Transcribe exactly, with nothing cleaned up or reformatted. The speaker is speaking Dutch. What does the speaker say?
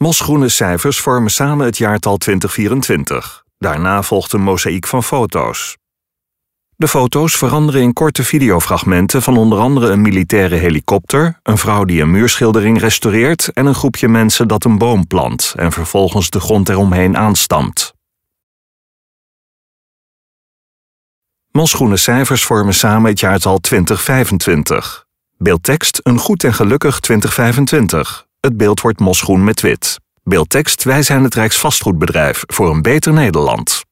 Mosgroene cijfers vormen samen het jaartal twintig vierentwintig. Daarna volgt een mozaïek van foto's. De foto's veranderen in korte videofragmenten van onder andere een militaire helikopter, een vrouw die een muurschildering restaureert en een groepje mensen dat een boom plant en vervolgens de grond eromheen aanstampt. Mosgroene cijfers vormen samen het jaartal twintig vijfentwintig. Beeldtekst een goed en gelukkig twintig vijfentwintig. Het beeld wordt mosgroen met wit. Beeldtekst wij zijn het Rijksvastgoedbedrijf voor een beter Nederland.